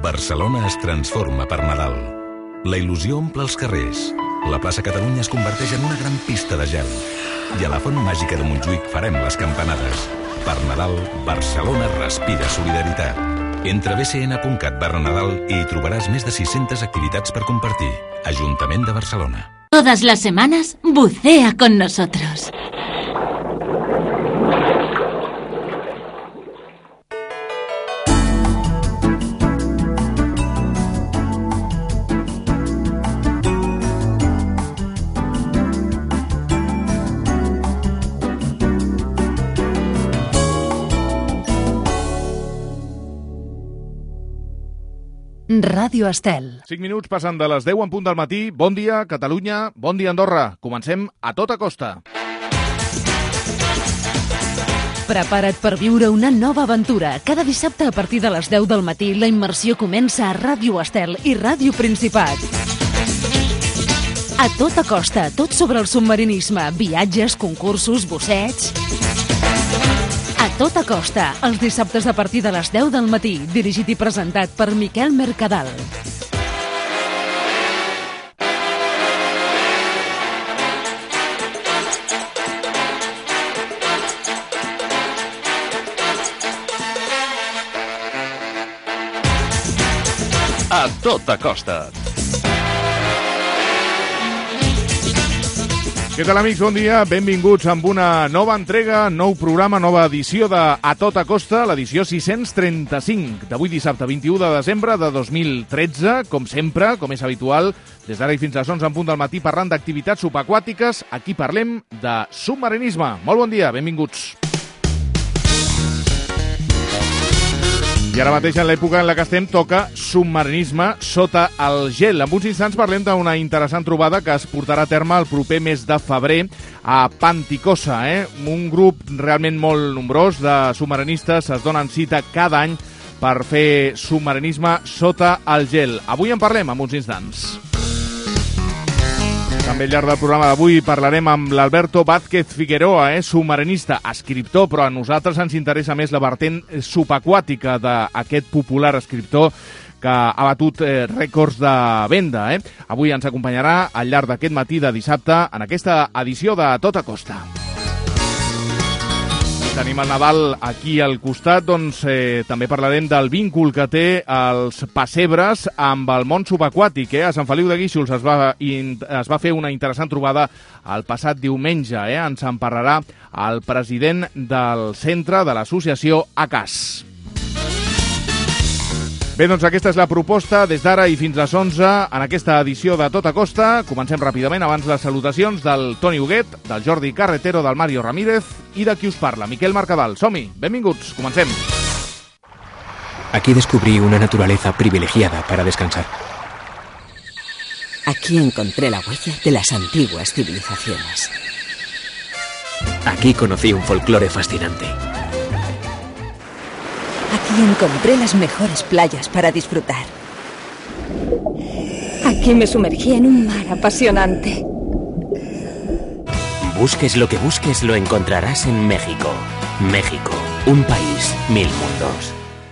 Barcelona es transforma per Nadal. La il·lusió omple els carrers. La plaça Catalunya es converteix en una gran pista de gel. I a la Font Màgica de Montjuïc farem les campanades. Per Nadal, Barcelona respira solidaritat. Entra a bcn.cat/Nadal i hi trobaràs més de 600 activitats per compartir. Ajuntament de Barcelona. Todas las semanas, bucea con nosotros. Ràdio Estel. 5 minuts passen de les 10 en punt del matí. Bon dia, Catalunya. Bon dia, Andorra. Comencem a tota costa. Prepara't per viure una nova aventura. Cada dissabte a partir de les 10 del matí la immersió comença a Ràdio Estel i Ràdio Principat. A tota costa, tot sobre el submarinisme, viatges, concursos, busseigs. A tota costa, els dissabtes a partir de les 10 del matí, dirigit i presentat per Miquel Mercadal. A tota costa. Què tal, amics? Bon dia. Benvinguts amb una nova entrega, nou programa, nova edició de A Tota Costa, l'edició 635 d'avui dissabte 21 de desembre de 2013. Com sempre, com és habitual, des d'ara i fins a les 11 en punt del matí parlant d'activitats subaquàtiques. Aquí parlem de submarinisme. Molt bon dia, benvinguts. I ara mateix, en l'època en la que estem, toca submarinisme sota el gel. En uns instants parlem d'una interessant trobada que es portarà a terme el proper mes de febrer a Panticosa. Un grup realment molt nombrós de submarinistes es donen cita cada any per fer submarinisme sota el gel. Avui en parlem en uns instants. També al llarg del programa d'avui parlarem amb l'Alberto Vázquez Figueroa, submarinista, escriptor, però a nosaltres ens interessa més la vertent subaquàtica d'aquest popular escriptor que ha batut rècords de venda. Avui ens acompanyarà al llarg d'aquest matí de dissabte en aquesta edició de Tota Costa. Tenim el Nadal aquí al costat, doncs també parlarem del víncul que té els pessebres amb el món subaquàtic. A Sant Feliu de Guíxols es va fer una interessant trobada el passat diumenge. Ens en parlarà el president del centre de l'associació ACAS. Bé, doncs aquesta és la proposta des d'ara i fins a les 11 en aquesta edició de Tota Costa. Comencem ràpidament abans les salutacions del Toni Huguet, del Jordi Carretero, del Mario Ramírez i de qui us parla, Miquel Mercadal. Som-hi, benvinguts, comencem. Aquí descubrí una naturaleza privilegiada para descansar. Aquí encontré la huella de las antiguas civilizaciones. Aquí conocí un folclore fascinante. Aquí encontré las mejores playas para disfrutar. Aquí me sumergí en un mar apasionante. Busques lo que busques, lo encontrarás en México. México, un país, 1000 mundos.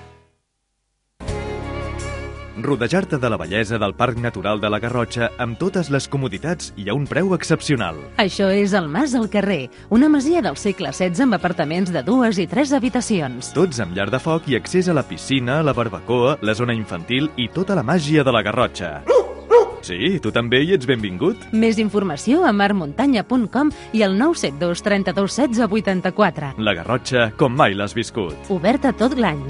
Rodejar-te de la bellesa del Parc Natural de la Garrotxa amb totes les comoditats i a un preu excepcional. Això és el Mas al Carrer, una masia del segle XVI amb apartaments de 2 i 3 habitacions. Tots amb llar de foc i accés a la piscina, la barbacoa, la zona infantil i tota la màgia de la Garrotxa. Sí, tu també hi ets benvingut. Més informació a marmuntanya.com i al 972 32 16 84. La Garrotxa, com mai l'has viscut. Oberta tot l'any.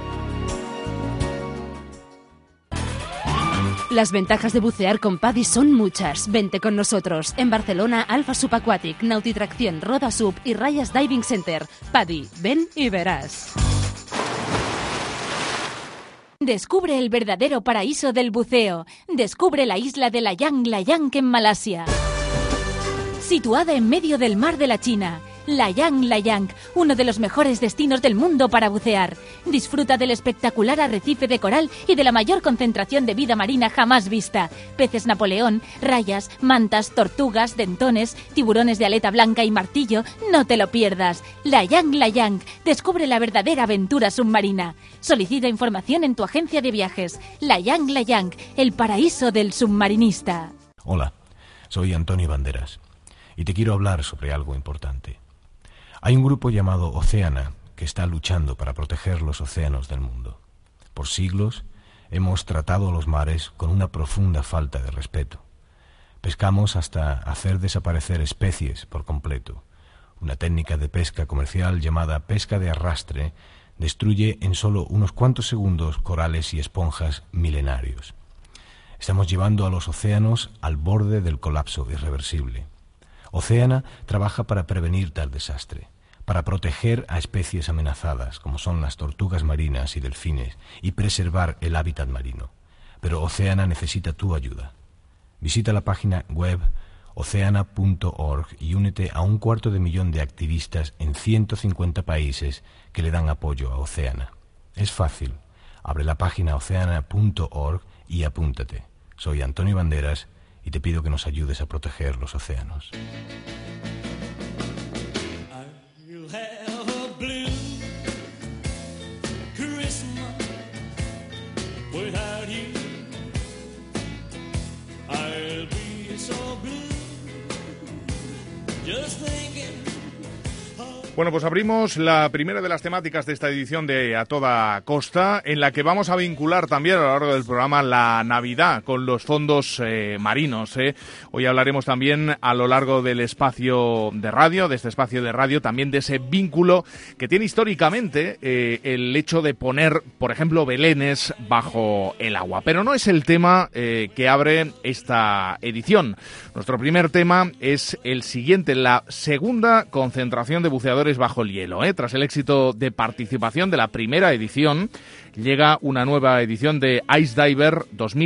Las ventajas de bucear con PADI son muchas. Vente con nosotros. En Barcelona, Alfa Subaquatic, Nautitracción, Roda Sub y Rayas Diving Center. PADI, ven y verás. Descubre el verdadero paraíso del buceo. Descubre la isla de Layang Layang en Malasia. Situada en medio del mar de la China, Layang, uno de los mejores destinos del mundo para bucear. Disfruta del espectacular arrecife de coral y de la mayor concentración de vida marina jamás vista. Peces Napoleón, rayas, mantas, tortugas, dentones, tiburones de aleta blanca y martillo. No te lo pierdas. Layang, descubre la verdadera aventura submarina. Solicita información en tu agencia de viajes. Layang, el paraíso del submarinista. Hola, soy Antonio Banderas y te quiero hablar sobre algo importante. Hay un grupo llamado Oceana que está luchando para proteger los océanos del mundo. Por siglos hemos tratado los mares con una profunda falta de respeto. Pescamos hasta hacer desaparecer especies por completo. Una técnica de pesca comercial llamada pesca de arrastre destruye en solo unos cuantos segundos corales y esponjas milenarios. Estamos llevando a los océanos al borde del colapso irreversible. Oceana trabaja para prevenir tal desastre, para proteger a especies amenazadas, como son las tortugas marinas y delfines, y preservar el hábitat marino. Pero Oceana necesita tu ayuda. Visita la página web oceana.org y únete a 250.000 de activistas en 150 países que le dan apoyo a Oceana. Es fácil. Abre la página oceana.org y apúntate. Soy Antonio Banderas y te pido que nos ayudes a proteger los océanos. Bueno, pues abrimos la primera de las temáticas de esta edición de A Toda Costa, en la que vamos a vincular también a lo largo del programa la Navidad con los fondos marinos. Hoy hablaremos también a lo largo del espacio de radio, de este espacio de radio, también de ese vínculo que tiene históricamente el hecho de poner, por ejemplo, belenes bajo el agua. Pero no es el tema que abre esta edición. Nuestro primer tema es el siguiente, la segunda concentración de buceadores bajo el hielo. Tras el éxito de participación de la primera edición, llega una nueva edición de Ice Diver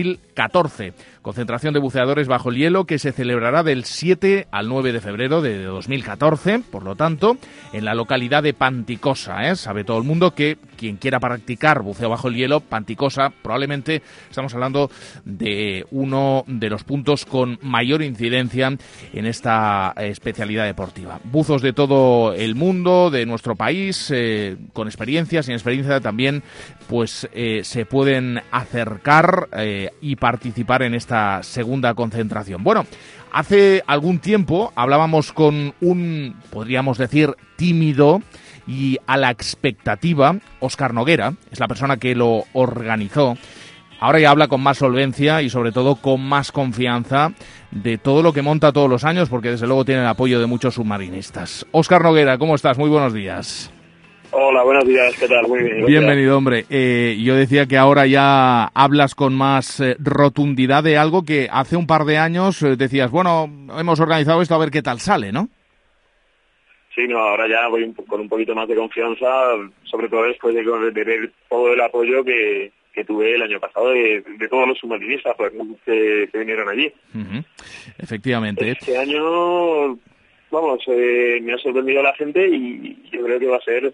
2014. Concentración de buceadores bajo el hielo que se celebrará del 7 al 9 de febrero de 2014, por lo tanto, en la localidad de Panticosa. Sabe todo el mundo que quien quiera practicar buceo bajo el hielo, Panticosa, probablemente estamos hablando de uno de los puntos con mayor incidencia en esta especialidad deportiva. Buzos de todo el mundo, de nuestro país, con experiencia, sin experiencia también, pues se pueden acercar y participar en esta segunda concentración. Bueno, hace algún tiempo hablábamos con un, podríamos decir, tímido y a la expectativa, Óscar Noguera, es la persona que lo organizó. Ahora ya habla con más solvencia y sobre todo con más confianza de todo lo que monta todos los años, porque desde luego tiene el apoyo de muchos submarinistas. Óscar Noguera, ¿cómo estás? Muy buenos días. Hola, buenos días, ¿qué tal? Muy bien. Bienvenido, hombre. Yo decía que ahora ya hablas con más rotundidad de algo que hace un par de años decías, bueno, hemos organizado esto, a ver qué tal sale, ¿no? Sí, no, ahora ya voy con un poquito más de confianza, sobre todo después de tener todo el apoyo que tuve el año pasado de todos los submarinistas que vinieron allí. Uh-huh. Efectivamente. Este año, vamos, me ha sorprendido la gente y yo creo que va a ser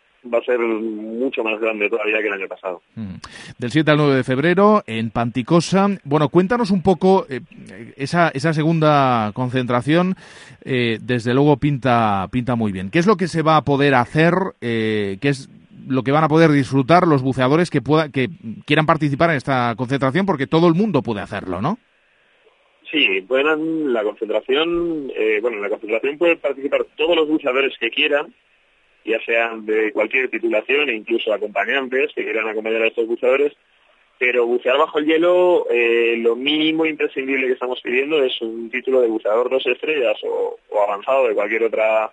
mucho más grande todavía que el año pasado. Del 7 al 9 de febrero en Panticosa. Bueno, cuéntanos un poco esa segunda concentración. Desde luego pinta muy bien. ¿Qué es lo que se va a poder hacer? ¿Qué es lo que van a poder disfrutar los buceadores que quieran participar en esta concentración? Porque todo el mundo puede hacerlo, ¿no? Sí, en la concentración pueden participar todos los buceadores que quieran, ya sean de cualquier titulación e incluso acompañantes que quieran acompañar a estos buceadores, pero bucear bajo el hielo, lo mínimo imprescindible que estamos pidiendo es un título de buceador 2 estrellas o avanzado de cualquier otra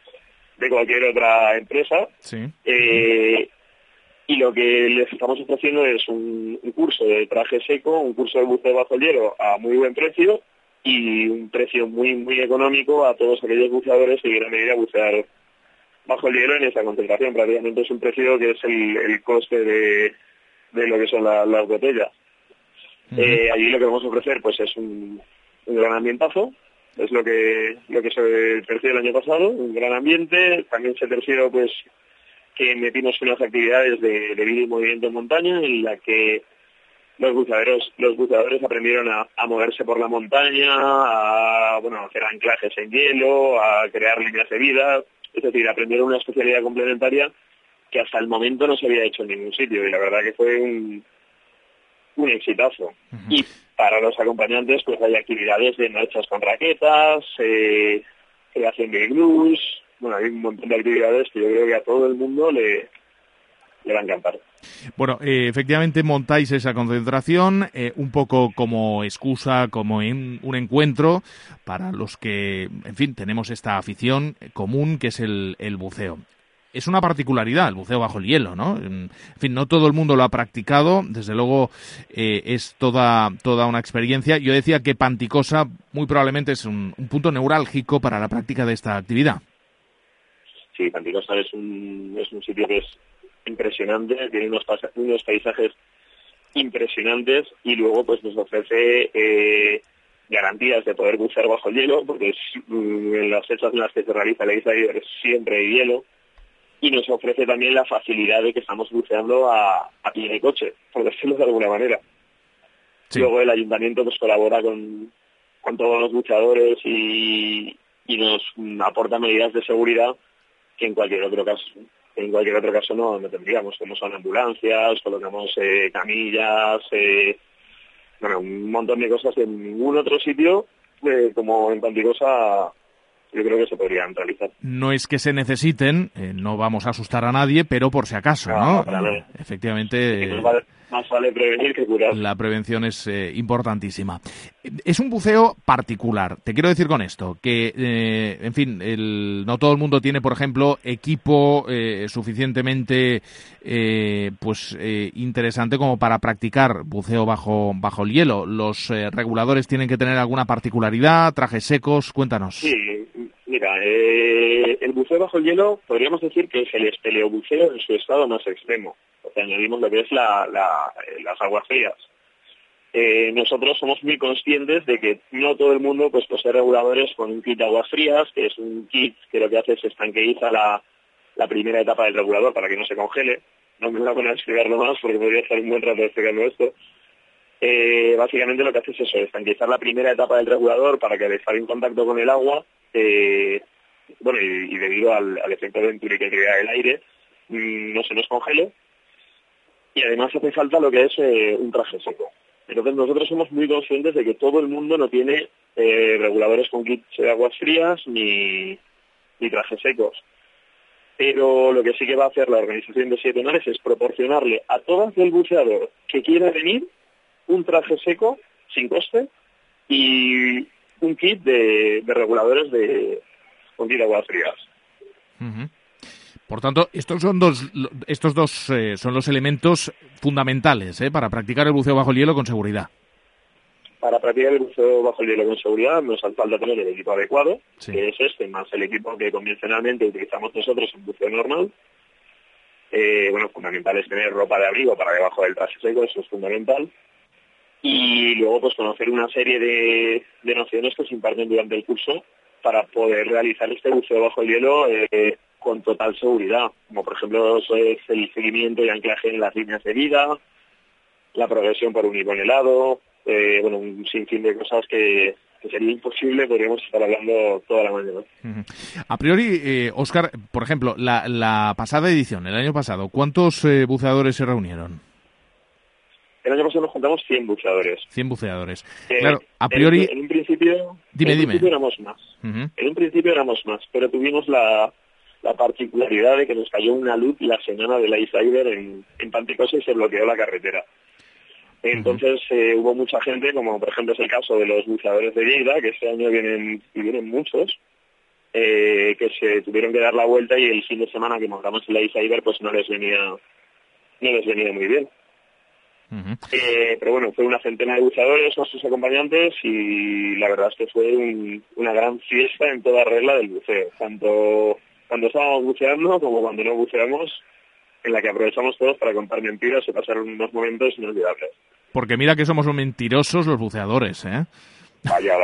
empresa. Sí. Y lo que les estamos ofreciendo es un curso de traje seco, un curso de buceo bajo el hielo a muy buen precio y un precio muy muy económico a todos aquellos buceadores que quieran venir a bucear bajo el hielo en esa concentración. Prácticamente es un precio que es el coste de lo que son las botellas. Uh-huh. Allí lo que vamos a ofrecer pues es un gran ambientazo, es lo que se percibe el año pasado, un gran ambiente. También se percibe pues que metimos unas actividades de vida y movimiento en montaña en la que los buceadores aprendieron a moverse por la montaña, a hacer anclajes en hielo, a crear líneas de vida, es decir, aprendieron una especialidad complementaria que hasta el momento no se había hecho en ningún sitio, y la verdad que fue un exitazo. Uh-huh. Y para los acompañantes pues hay actividades de marchas con raquetas, creación de iglús, hay un montón de actividades que yo creo que a todo el mundo le va a encantar. Bueno, efectivamente montáis esa concentración un poco como excusa, como en un encuentro para los que, en fin, tenemos esta afición común que es el buceo. Es una particularidad el buceo bajo el hielo, ¿no? En fin, no todo el mundo lo ha practicado, desde luego es toda una experiencia. Yo decía que Panticosa muy probablemente es un punto neurálgico para la práctica de esta actividad. Sí, Panticosa es un sitio que es impresionante, tiene unos paisajes impresionantes y luego pues nos ofrece garantías de poder bucear bajo el hielo, porque en las fechas en las que se realiza la isla siempre hay hielo, y nos ofrece también la facilidad de que estamos buceando a pie de coche, por decirlo de alguna manera. Sí. Luego el ayuntamiento pues colabora con todos los buceadores y nos aporta medidas de seguridad que en cualquier otro caso no tendríamos, como son ambulancias, colocamos camillas, un montón de cosas que en ningún otro sitio, como en Panticosa, yo creo que se podrían realizar. No es que se necesiten, no vamos a asustar a nadie, pero por si acaso, ¿no? Efectivamente, más vale prevenir que curar. La prevención es importantísima. Es un buceo particular. Te quiero decir con esto que, en fin, no todo el mundo tiene, por ejemplo, equipo suficientemente interesante como para practicar buceo bajo el hielo. Los reguladores tienen que tener alguna particularidad, trajes secos. Cuéntanos. Sí, mira, el buceo bajo el hielo podríamos decir que es el espeleobuceo en su estado más extremo. O sea, añadimos lo que es las aguas frías. Nosotros somos muy conscientes de que no todo el mundo pues posee reguladores con un kit de aguas frías, que es un kit que lo que hace es estanqueiza la primera etapa del regulador para que no se congele. No me voy a poner a explicarlo más porque podría estar un buen rato explicando esto. Básicamente lo que hace es eso, estanqueizar la primera etapa del regulador para que al estar en contacto con el agua, y debido al efecto Venturi que crea el aire, no se nos congele. Y además hace falta lo que es un traje seco. Entonces nosotros somos muy conscientes de que todo el mundo no tiene reguladores con kits de aguas frías ni trajes secos. Pero lo que sí que va a hacer la organización de Siete Mares es proporcionarle a todo aquel buceador que quiera venir un traje seco sin coste y un kit de reguladores con kit de aguas frías. Uh-huh. Por tanto, estos dos son los elementos fundamentales para practicar el buceo bajo el hielo con seguridad. Para practicar el buceo bajo el hielo con seguridad nos hace falta tener el equipo adecuado, sí, que es más el equipo que convencionalmente utilizamos nosotros en buceo normal. Fundamental es tener ropa de abrigo para debajo del traje seco, eso es fundamental. Y luego pues conocer una serie de nociones que se imparten durante el curso para poder realizar este buceo bajo el hielo con total seguridad, como por ejemplo eso es el seguimiento y anclaje en las líneas de vida, la progresión por un hiponelado, un sinfín de cosas que sería imposible, podríamos estar hablando toda la mañana. A priori, Óscar, por ejemplo, la pasada edición, el año pasado, ¿cuántos buceadores se reunieron? El año pasado nos juntamos 100 buceadores. 100 buceadores. Claro, a priori... En un principio... Dime. Principio éramos más. Uh-huh. En un principio éramos más, pero tuvimos la particularidad de que nos cayó una luz la semana del Ice Diver en Panticosa y se bloqueó la carretera. Entonces hubo mucha gente, como por ejemplo es el caso de los buceadores de Lleida, que este año vienen muchos, que se tuvieron que dar la vuelta y el fin de semana que montamos el Ice Diver pues no les venía muy bien. Uh-huh. Pero fue una centena de buceadores, nuestros acompañantes, y la verdad es que fue una gran fiesta en toda regla del buceo, tanto cuando estábamos buceando como cuando no buceamos, en la que aprovechamos todos para contar mentiras y pasar unos momentos inolvidables. Porque mira que somos mentirosos los buceadores, ¿eh? Vaya.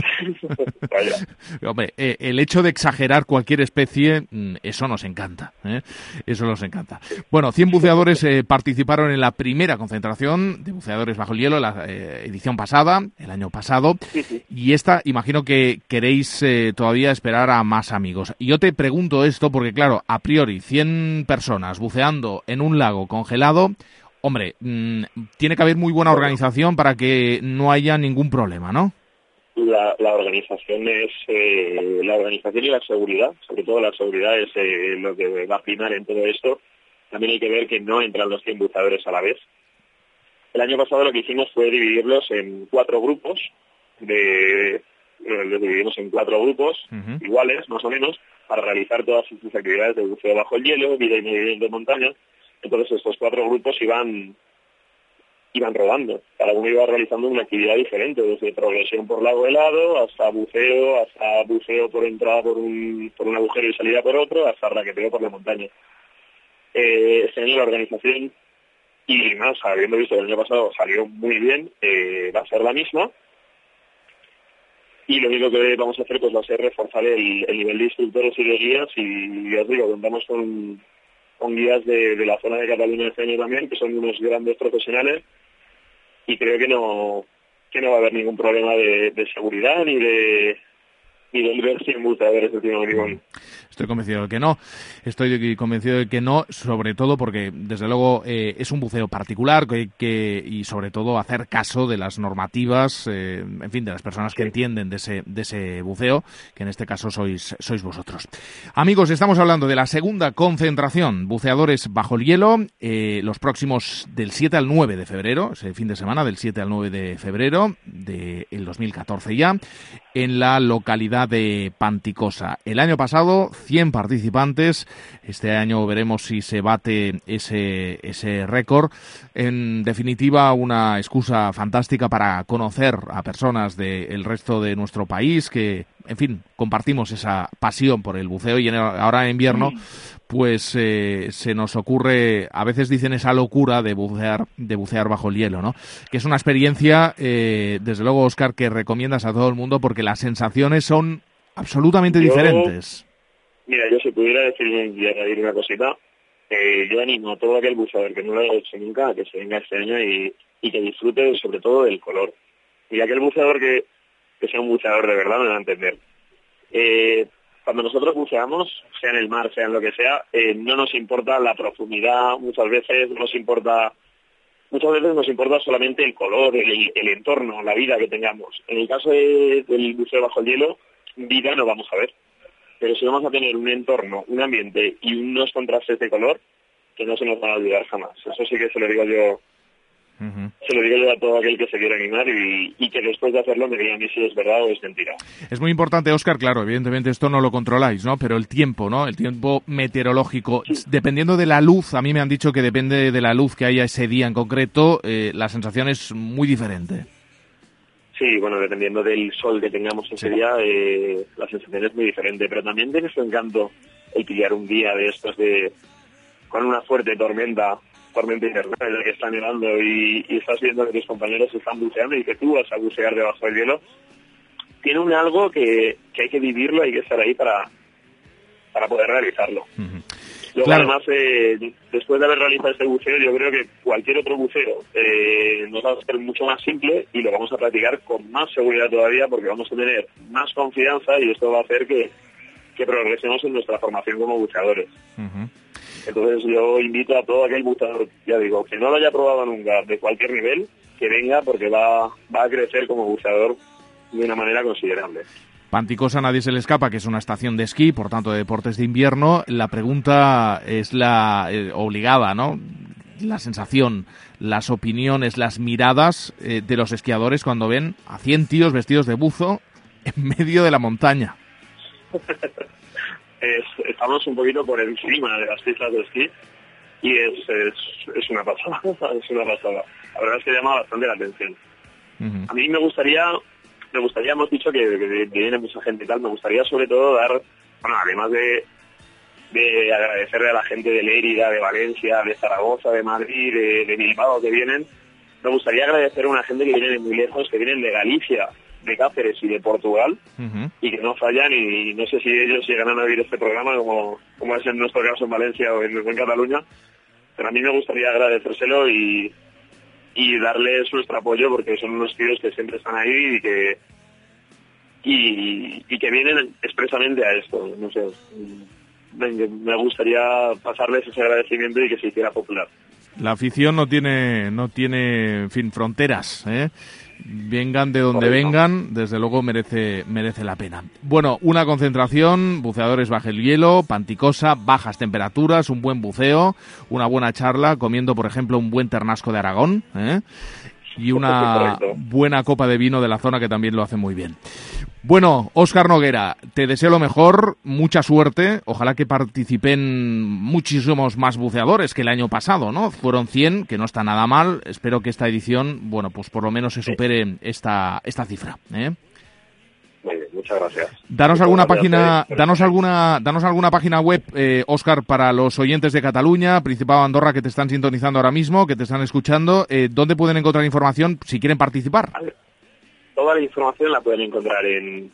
Hombre, el hecho de exagerar cualquier especie, eso nos encanta, eso nos encanta. Bueno, 100 buceadores participaron en la primera concentración de buceadores bajo el hielo, la edición pasada, el año pasado, y esta, imagino que queréis todavía esperar a más amigos. Y yo te pregunto esto porque, claro, a priori, 100 personas buceando en un lago congelado, hombre, tiene que haber muy buena organización para que no haya ningún problema, ¿no? La organización es la organización y la seguridad, sobre todo la seguridad es lo que va a primar en todo esto. También hay que ver que no entran los 100 buceadores a la vez. El año pasado lo que hicimos fue dividirlos en 4 grupos, los dividimos en 4 grupos iguales, más o menos, para realizar todas estas actividades de buceo bajo el hielo, vida y movimiento de montaña. Entonces estos 4 grupos iban rodando. Cada uno iba realizando una actividad diferente, desde progresión por lago helado, hasta buceo por entrada por un agujero y salida por otro, hasta raqueteo por la montaña. Este año la organización, y más, habiendo visto el año pasado, salió muy bien, va a ser la misma. Y lo único que vamos a hacer pues va a ser reforzar el nivel de instructores y de guías, y ya os digo, contamos con guías de la zona de Cataluña este año también, que son unos grandes profesionales, y creo que no va a haber ningún problema de seguridad ni de ver 100 buceadores encima de mi. Estoy convencido de que no, sobre todo porque, desde luego, es un buceo particular y sobre todo hacer caso de las normativas, en fin, de las personas que entienden de ese buceo, que en este caso sois vosotros. Amigos, estamos hablando de la segunda concentración, buceadores bajo el hielo, los próximos del 7 al 9 de febrero, ese fin de semana del 7 al 9 de febrero del 2014 ya, en la localidad de Panticosa. El año pasado 100 participantes, este año veremos si se bate ese récord. En definitiva, una excusa fantástica para conocer a personas del resto de nuestro país que, en fin, compartimos esa pasión por el buceo, y ahora en invierno pues se nos ocurre, a veces dicen esa locura de bucear bajo el hielo, ¿no? Que es una experiencia, desde luego, Óscar, que recomiendas a todo el mundo porque las sensaciones son absolutamente diferentes. Mira, yo si pudiera decir y añadir una cosita, yo animo a todo aquel buceador que no lo haya hecho nunca a que se venga este año y que disfrute sobre todo del color. Y aquel buceador que sea un buceador de verdad me va a entender. Cuando nosotros buceamos, sea en el mar, sea en lo que sea, no nos importa la profundidad, muchas veces nos importa solamente el color, el entorno, la vida que tengamos. En el caso del buceo bajo el hielo, vida no vamos a ver. Pero si vamos a tener un entorno, un ambiente y unos contrastes de color, que no se nos van a olvidar jamás. Eso sí que se lo digo yo. Se lo digo yo a todo aquel que se quiera animar y que después de hacerlo me diga a mí si es verdad o es mentira. Es muy importante, Óscar, claro, evidentemente esto no lo controláis, ¿no? Pero el tiempo, ¿no? El tiempo meteorológico, dependiendo de la luz, a mí me han dicho que depende de la luz que haya ese día en concreto, la sensación es muy diferente. Sí, bueno, dependiendo del sol que tengamos ese día, la sensación es muy diferente, pero también tiene su encanto el pillar un día de estos con una fuerte tormenta invernal en la que está nevando y estás viendo que tus compañeros están buceando y que tú vas a bucear debajo del hielo. Tiene algo que hay que vivirlo, hay que estar ahí para poder realizarlo. Luego, claro, además, después de haber realizado este buceo, yo creo que cualquier otro buceo nos va a ser mucho más simple y lo vamos a practicar con más seguridad todavía porque vamos a tener más confianza y esto va a hacer que progresemos en nuestra formación como buceadores. Entonces yo invito a todo aquel buceador, ya digo, que no lo haya probado nunca, de cualquier nivel, que venga porque va a crecer como buceador de una manera considerable. Panticosa nadie se le escapa, que es una estación de esquí, por tanto de deportes de invierno. La pregunta es la obligada, ¿no? La sensación, las opiniones, las miradas de los esquiadores cuando ven a 100 tíos vestidos de buzo en medio de la montaña. Estamos un poquito por encima de las pistas de esquí y es una pasada, es una pasada. La verdad es que llama bastante la atención. A mí me gustaría, hemos dicho que viene mucha gente y tal, me gustaría sobre todo dar, bueno, además de agradecerle a la gente de Lérida, de Valencia, de Zaragoza, de Madrid, de Bilbao que vienen, me gustaría agradecer a una gente que viene de muy lejos, que vienen de Galicia, de Cáceres y de Portugal, y que no fallan, y no sé si ellos llegarán a oír este programa como es en nuestro caso en Valencia o en Cataluña, pero a mí me gustaría agradecérselo y darles nuestro apoyo, porque son unos tíos que siempre están ahí y que vienen expresamente a esto. No sé, me gustaría pasarles ese agradecimiento y que se hiciera popular. La afición no tiene en fin, fronteras, ¿eh? Vengan de donde vengan, desde luego merece la pena. Bueno, una concentración, buceadores bajo el hielo, panticosa, bajas temperaturas, un buen buceo, una buena charla, comiendo, por ejemplo, un buen ternasco de Aragón, y una buena copa de vino de la zona, que también lo hace muy bien. Bueno, Óscar Noguera, te deseo lo mejor, mucha suerte, ojalá que participen muchísimos más buceadores que el año pasado, ¿no? Fueron 100, que no está nada mal, espero que esta edición, bueno, pues por lo menos se supere esta cifra, Muy bien, muchas gracias. Danos alguna página web, Óscar, para los oyentes de Cataluña, Principado de Andorra, que te están sintonizando ahora mismo, que te están escuchando, ¿dónde pueden encontrar información si quieren participar? Toda la información la pueden encontrar en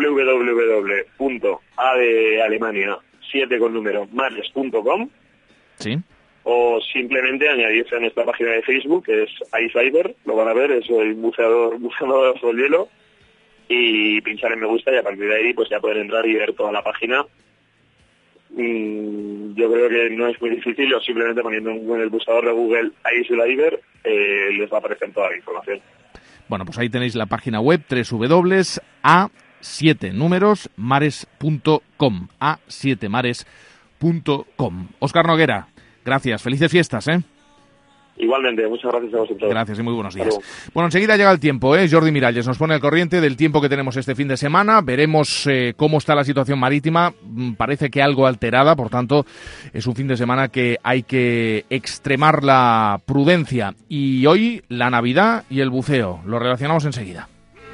www.a de Alemania 7 con número mares.com. Sí. O simplemente añadirse a nuestra página de Facebook, que es iCyber, lo van a ver, soy buceador bajo el hielo, y pinchar en me gusta, y a partir de ahí pues ya pueden entrar y ver toda la página. Yo creo que no es muy difícil, o simplemente poniendo en el buscador de Google iCyber les va a aparecer toda la información. Bueno, pues ahí tenéis la página web, www.a7numerosmares.com, a7mares.com. Óscar Noguera, gracias, felices fiestas, Igualmente, muchas gracias a vosotros. Gracias y muy buenos días. Bueno, enseguida llega el tiempo, Jordi Miralles nos pone al corriente del tiempo que tenemos este fin de semana. Veremos cómo está la situación marítima. Parece que algo alterada, por tanto, es un fin de semana que hay que extremar la prudencia. Y hoy, la Navidad y el buceo. Lo relacionamos enseguida.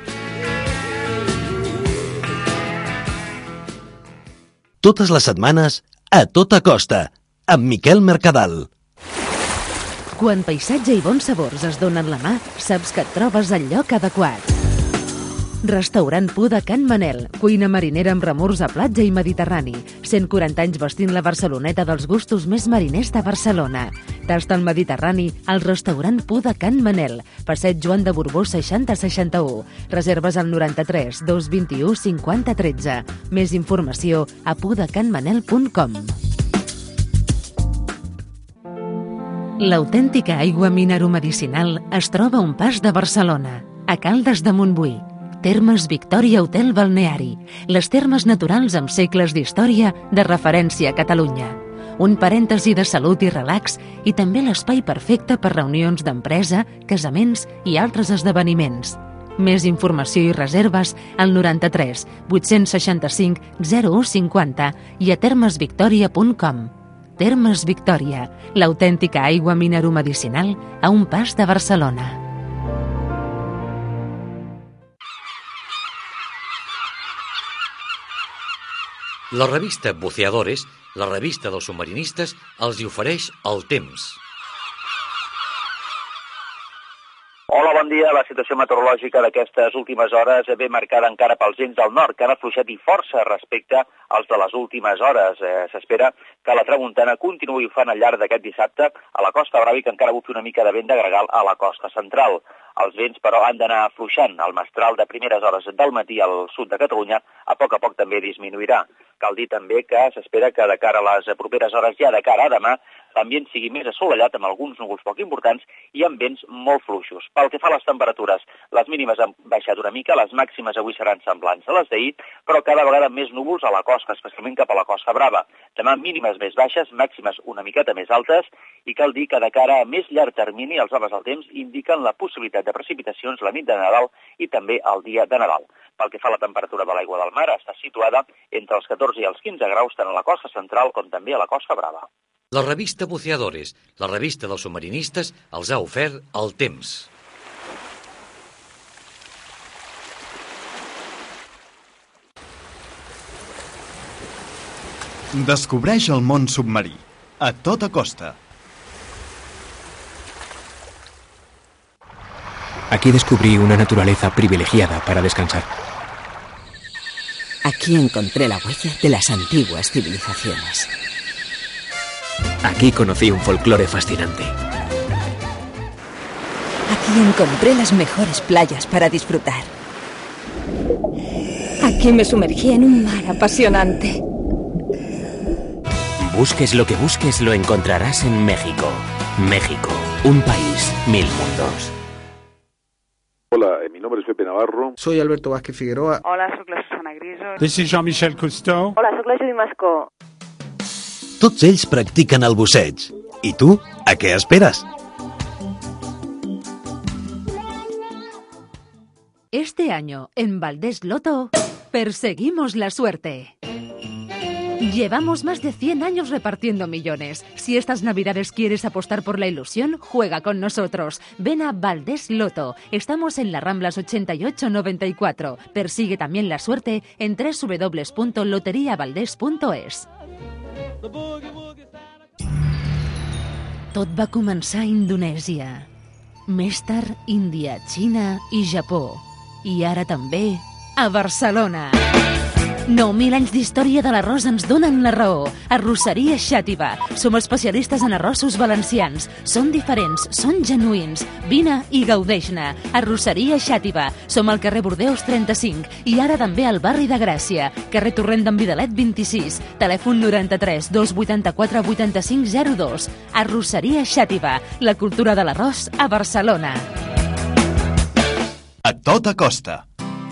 Totes les setmanes, a tota costa, amb Miquel Mercadal. Quan paisatge i bons sabors es donen la mà, saps que et trobes al lloc adequat. Restaurant Pu de Can Manel, cuina marinera amb remors a platja i mediterrani. 140 anys vestint la Barceloneta dels gustos més mariners de Barcelona. Tasta el Mediterrani al restaurant Pu de Can Manel, passeig Joan de Borbó 6061. Reserves al 93 221 50 13. Més informació a pudecanmanel.com. L'autèntica aigua mineromedicinal es troba a un pas de Barcelona, a Caldes de Montbui. Termes Victòria Hotel Balneari, les termes naturals amb segles d'història de referència a Catalunya. Un parèntesi de salut i relax i també l'espai perfecte per reunions d'empresa, casaments i altres esdeveniments. Més informació i reserves al 93 865 0150 i a termesvictoria.com. Termes Victòria, l'autèntica aigua mineromedicinal a un pas de Barcelona. La revista Buceadores, la revista dels submarinistes, els hi ofereix el temps. Hola, bon dia. La situació meteorològica d'aquestes últimes hores ve marcada encara pels vents del nord, que han afluixat i força respecte als de les últimes hores. S'espera que la tramuntana continuï bufant al llarg d'aquest dissabte a la Costa Brava i que encara bufi una mica de vent de gregal a la costa central. Els vents, però, han d'anar afluixant. El mestral de primeres hores del matí al sud de Catalunya a poc també disminuirà. Cal dir també que s'espera que de cara a les properes hores, ja de cara a demà, l'ambient sigui més assolellat amb alguns núvols poc importants i amb vents molt fluixos. Pel que fa a les temperatures, les mínimes han baixat una mica, les màximes avui seran semblants a les d'ahir, però cada vegada més núvols a la costa, especialment cap a la Costa Brava. Demà mínimes més baixes, màximes una miqueta més altes, i cal dir que de cara a més llarg termini els homes del temps indiquen la possibilitat de precipitacions la nit de Nadal i també el dia de Nadal. Pel que fa a la temperatura de l'aigua del mar, està situada entre els 14 i els 15 graus tant a la costa central com també a la Costa Brava. La revista Buceadores, la revista dels submarinistes, els ha ofert el temps. Descobreix el món submarí, a tota costa. Aquí descubrí una naturaleza privilegiada para descansar. Aquí encontré la huella de las antiguas civilizaciones. Aquí conocí un folclore fascinante. Aquí encontré las mejores playas para disfrutar. Aquí me sumergí en un mar apasionante. Busques lo que busques, lo encontrarás en México. México, un país, 1000 mundos. Hola, mi nombre es Pepe Navarro. Soy Alberto Vázquez Figueroa. Hola, soc la Susana Griso. This is Jean-Michel Cousteau. Hola, soc la Judy Mascó. Tots ells practiquen el busseig. I tu, a què esperes? Este año, en Valdés Loto, perseguimos la suerte. Llevamos más de 100 años repartiendo millones. Si estas Navidades quieres apostar por la ilusión, juega con nosotros. Ven a Valdés Loto. Estamos en las Ramblas 8894. Persigue también la suerte en www.loteriavaldés.es. Tot va començar a Indonèsia. Més tard, Índia, Xina i Japó. I ara també a Barcelona. 9.000 anys d'història de l'arròs ens donen la raó. Arrosseria Xàtiva. Som especialistes en arrossos valencians. Són diferents, són genuïns. Vine i gaudeix-ne. Arrosseria Xàtiva. Som al carrer Bordeus 35 i ara també al barri de Gràcia. Carrer Torrent d'en Vidalet 26. Telèfon 93 284 8502. Arrosseria Xàtiva. La cultura de l'arròs a Barcelona. A tota costa.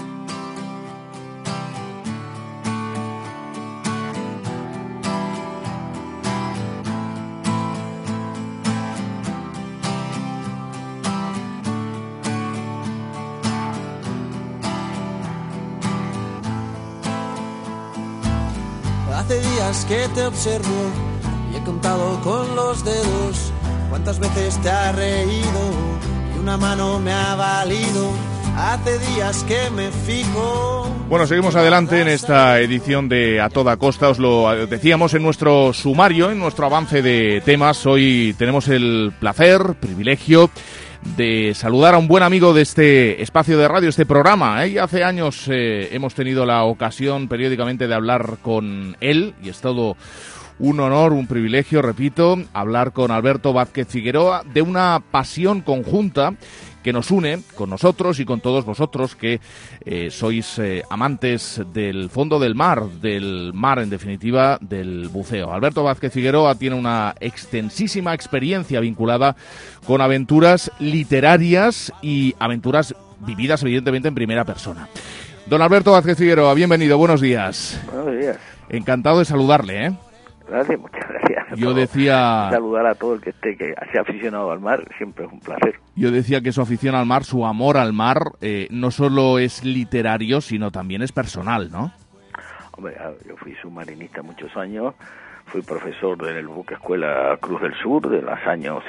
Hace días que te observo y he contado con los dedos cuántas veces te has reído y una mano me ha valido. Hace días que me fijo. Bueno, seguimos adelante en esta edición de A Toda Costa. Os lo decíamos en nuestro sumario, en nuestro avance de temas. Hoy tenemos el placer, privilegio de saludar a un buen amigo de este espacio de radio, este programa. Y hace años hemos tenido la ocasión periódicamente de hablar con él y es todo un honor, un privilegio, repito, hablar con Alberto Vázquez Figueroa de una pasión conjunta que nos une con nosotros y con todos vosotros que sois amantes del fondo del mar en definitiva, del buceo. Alberto Vázquez Figueroa tiene una extensísima experiencia vinculada con aventuras literarias y aventuras vividas evidentemente en primera persona. Don Alberto Vázquez Figueroa, bienvenido, buenos días. Buenos días. Encantado de saludarle, ¿eh? Gracias, muchas gracias. Yo decía... Saludar a todo el que esté, que sea aficionado al mar, siempre es un placer. Yo decía que su afición al mar, su amor al mar, no solo es literario, sino también es personal, ¿no? Hombre, yo fui submarinista muchos años, fui profesor del buque escuela Cruz del Sur de los años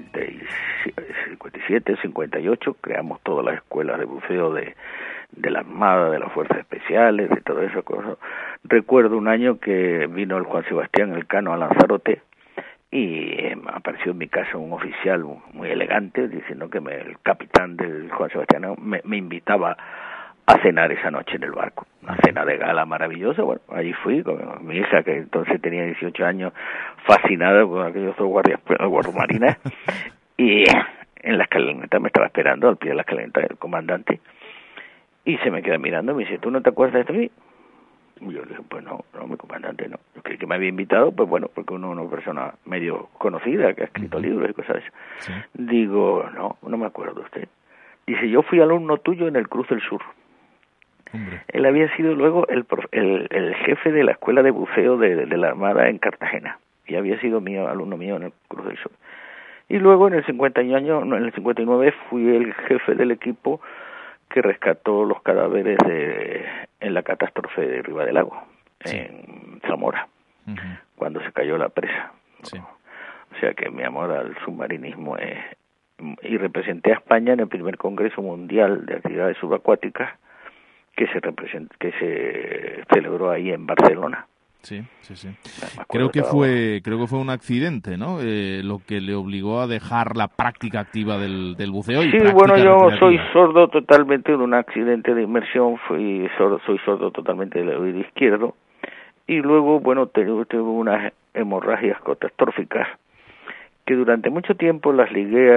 57, 58, creamos todas las escuelas de buceo de la Armada, de las Fuerzas Especiales, de todas esas cosas. Recuerdo un año que vino el Juan Sebastián Elcano a Lanzarote y apareció en mi casa un oficial muy elegante diciendo que el capitán del Juan Sebastián me invitaba a cenar esa noche en el barco. Una cena de gala maravillosa. Bueno, allí fui con mi hija, que entonces tenía 18 años, fascinada con aquellos dos guardiamarinas, y en la escalinata me estaba esperando, al pie de la escalinata, el comandante, y se me queda mirando y me dice, ¿tú no te acuerdas de mí? Y yo le dije, pues no, mi comandante no. Yo creí que me había invitado, pues bueno, porque uno es una persona medio conocida, que ha escrito libros y cosas así. Sí. Digo, no me acuerdo de usted. Dice, yo fui alumno tuyo en el Cruz del Sur. Hombre. Él había sido luego el jefe de la escuela de buceo de la Armada en Cartagena. Y había sido alumno mío en el Cruz del Sur. Y luego en el 59 fui el jefe del equipo que rescató los cadáveres en la catástrofe de Riva del Lago, sí, en Zamora, cuando se cayó la presa. Sí. O sea que mi amor al submarinismo es... Y representé a España en el primer Congreso Mundial de Actividades Subacuáticas que se celebró ahí en Barcelona. Sí. Creo que fue un accidente, ¿no? Lo que le obligó a dejar la práctica activa del buceo. Sí, bueno, yo soy sordo totalmente de un accidente de inmersión, soy sordo totalmente del oído izquierdo, y luego, bueno, tuve unas hemorragias catastróficas que durante mucho tiempo las ligué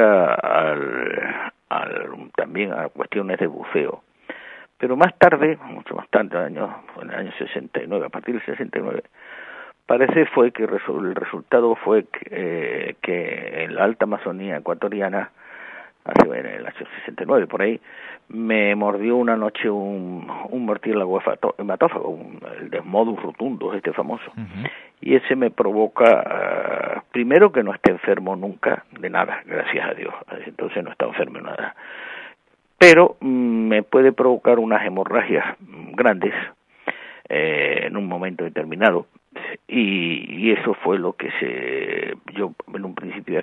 también a cuestiones de buceo. Pero más tarde, mucho más tarde, en el año 69, a partir del 69, parece fue que el resultado fue que en la alta Amazonía ecuatoriana, en el año 69, por ahí, me mordió una noche un murciélago hematófago, el Desmodus rotundus, famoso. Y ese me provoca, primero, que no esté enfermo nunca de nada, gracias a Dios. Entonces no está enfermo de nada. Pero me puede provocar unas hemorragias grandes en un momento determinado, y eso fue lo que yo en un principio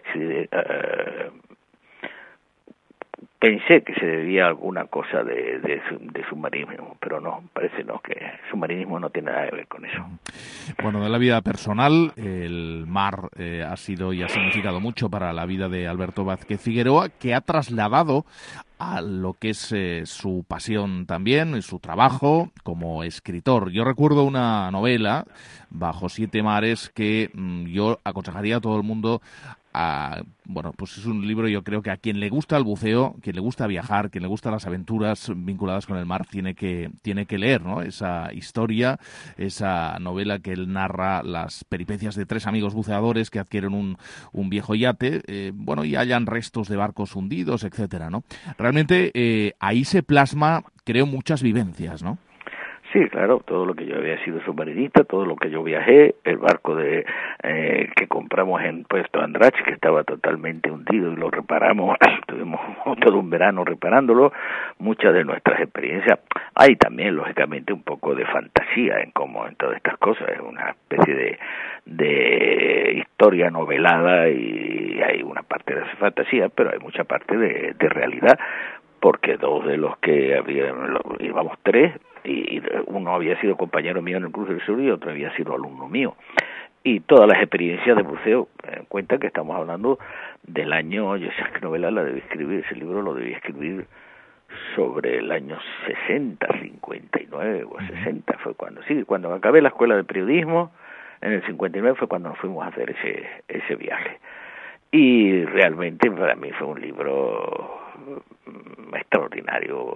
pensé que se debía a alguna cosa de submarinismo, pero no, parece no, que submarinismo no tiene nada que ver con eso. Bueno, de la vida personal, el mar ha sido y ha significado mucho para la vida de Alberto Vázquez Figueroa, que ha trasladado a lo que es su pasión también, su trabajo como escritor. Yo recuerdo una novela, Bajo siete mares, que yo aconsejaría a todo el mundo. Bueno, pues es un libro, yo creo que a quien le gusta el buceo, quien le gusta viajar, quien le gusta las aventuras vinculadas con el mar, tiene que leer, ¿no? Esa historia, esa novela que él narra las peripecias de tres amigos buceadores que adquieren un viejo yate, y hallan restos de barcos hundidos, etcétera, ¿no? Realmente ahí se plasma, creo, muchas vivencias, ¿no? Sí, claro, todo lo que yo había sido submarinista, todo lo que yo viajé, el barco que compramos en Puerto Andratx, que estaba totalmente hundido y lo reparamos, tuvimos todo un verano reparándolo, muchas de nuestras experiencias. Hay también, lógicamente, un poco de fantasía en todas estas cosas, es una especie de historia novelada y hay una parte de fantasía, pero hay mucha parte de realidad, porque dos de los que íbamos tres, y uno había sido compañero mío en el Cruz del Sur y otro había sido alumno mío. Y todas las experiencias de buceo, en cuenta que estamos hablando del año, esa novela ese libro lo debí escribir sobre el año 60, 59 o 60, fue cuando acabé la escuela de periodismo, en el 59 fue cuando nos fuimos a hacer ese viaje. Y realmente para mí fue un libro extraordinario.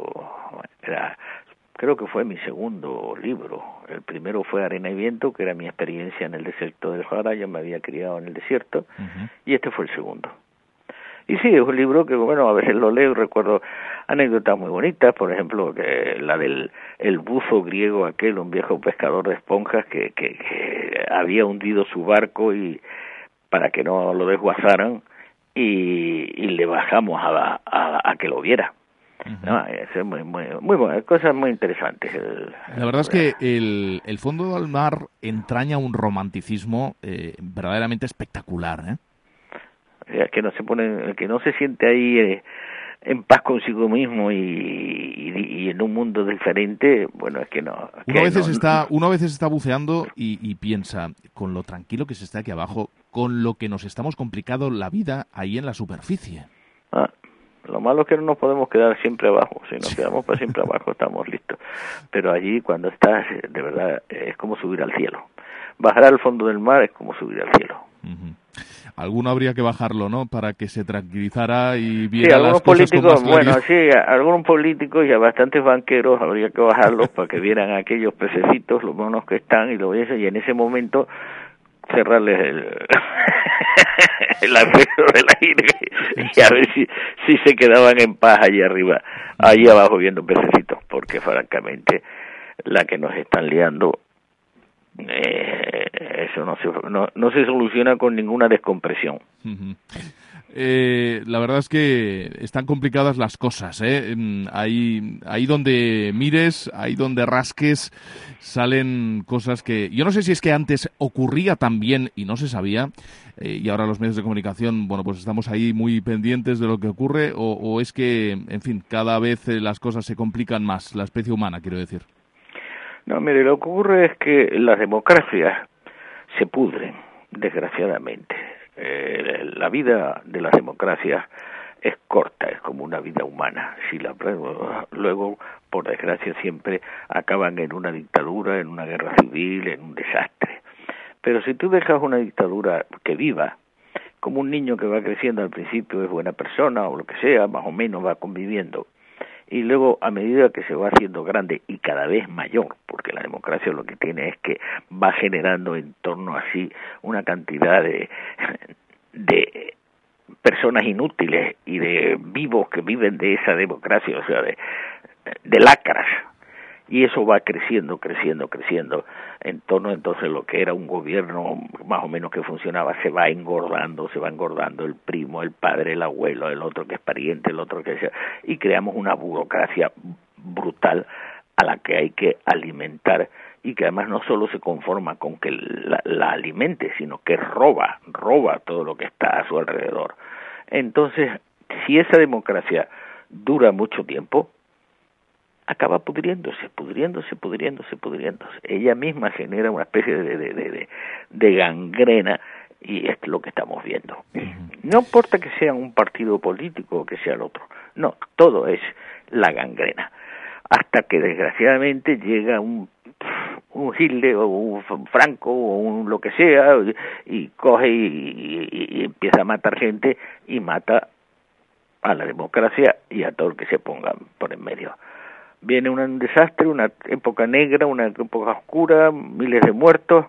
Creo que fue mi segundo libro. El primero fue Arena y Viento, que era mi experiencia en el desierto del Sahara. Yo me había criado en el desierto, y este fue el segundo. Y sí, es un libro que, a veces lo leo y recuerdo anécdotas muy bonitas, por ejemplo, que la del el buzo griego aquel, un viejo pescador de esponjas que había hundido su barco y para que no lo desguazaran, y le bajamos a que lo viera. No, es muy bueno, cosas muy interesantes. La verdad es que el fondo del mar entraña un romanticismo verdaderamente espectacular, ¿eh? El que no se siente ahí en paz consigo mismo y en un mundo diferente, bueno, es que no. Uno a veces está buceando y piensa, con lo tranquilo que se está aquí abajo, con lo que nos estamos complicando la vida ahí en la superficie. Lo malo es que no nos podemos quedar siempre abajo. Si nos quedamos para siempre abajo estamos listos. Pero allí cuando estás, de verdad, es como subir al cielo. Bajar al fondo del mar es como subir al cielo. Alguno habría que bajarlo, ¿no? Para que se tranquilizara y viera algunos las cosas políticos, con más claridad. algunos políticos y a bastantes banqueros habría que bajarlos para que vieran aquellos pececitos, los monos que están, y en ese momento cerrarles el acceso del aire y a ver si se quedaban en paz allí arriba, allí abajo viendo pececitos, porque francamente la que nos están liando, eso no se soluciona con ninguna descompresión. La verdad es que están complicadas las cosas, ¿eh? Ahí donde mires, ahí donde rasques, salen cosas que... Yo no sé si es que antes ocurría también y no se sabía, y ahora los medios de comunicación, pues estamos ahí muy pendientes de lo que ocurre, o es que, en fin, cada vez las cosas se complican más, la especie humana, quiero decir. No, mire, lo que ocurre es que las democracias se pudren, desgraciadamente. La vida de las democracias es corta, es como una vida humana. Luego, por desgracia, siempre acaban en una dictadura, en una guerra civil, en un desastre. Pero si tú dejas una dictadura que viva, como un niño que va creciendo al principio es buena persona o lo que sea, más o menos va conviviendo, y luego a medida que se va haciendo grande y cada vez mayor, porque la democracia lo que tiene es que va generando en torno a sí una cantidad de personas inútiles y de vivos que viven de esa democracia, o sea, de lacras, y eso va creciendo, en torno entonces lo que era un gobierno más o menos que funcionaba, se va engordando el primo, el padre, el abuelo, el otro que es pariente, el otro que sea, y creamos una burocracia brutal a la que hay que alimentar, y que además no solo se conforma con que la alimente, sino que roba todo lo que está a su alrededor. Entonces, si esa democracia dura mucho tiempo, acaba pudriéndose. Ella misma genera una especie de gangrena, y es lo que estamos viendo. No importa que sea un partido político o que sea el otro, no, todo es la gangrena. Hasta que desgraciadamente llega un Hitler o un Franco o un lo que sea y coge y empieza a matar gente y mata a la democracia y a todo el que se ponga por en medio. Viene un desastre, una época negra, una época oscura, miles de muertos,